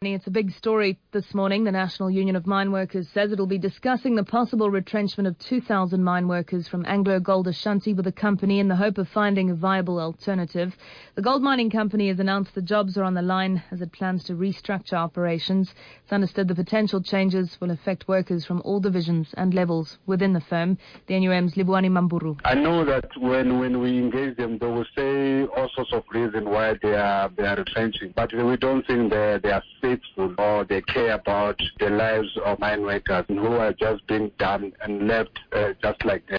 It's a big story this morning. The National Union of Mine Workers says it will be discussing the possible retrenchment of 2,000 mine workers from AngloGold Ashanti with the company in the hope of finding a viable alternative. The gold mining company has announced the jobs are on the line as it plans to restructure operations. It's understood the potential changes will affect workers from all divisions and levels within the firm. The NUM's Libuani Mamburu. I know that when we engage them, they will say all sorts of reasons why they are retrenching, but we don't think they are faithful or they care about the lives of mine workers who are just being done and left just like that.